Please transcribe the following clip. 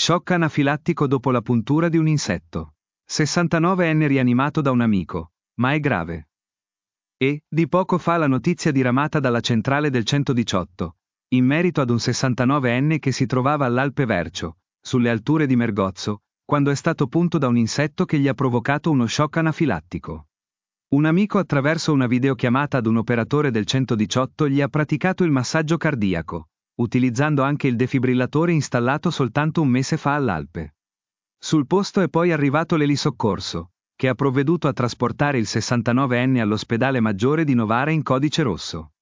Shock anafilattico dopo la puntura di un insetto. 69enne rianimato da un amico, ma è grave. E, di poco fa la notizia diramata dalla centrale del 118, in merito ad un 69enne che si trovava all'Alpe Vercio, sulle alture di Mergozzo, quando è stato punto da un insetto che gli ha provocato uno shock anafilattico. Un amico attraverso una videochiamata ad un operatore del 118 gli ha praticato il massaggio cardiaco, utilizzando anche il defibrillatore installato soltanto un mese fa all'Alpe. Sul posto è poi arrivato l'elisoccorso, che ha provveduto a trasportare il 69enne all'ospedale maggiore di Novara in codice rosso.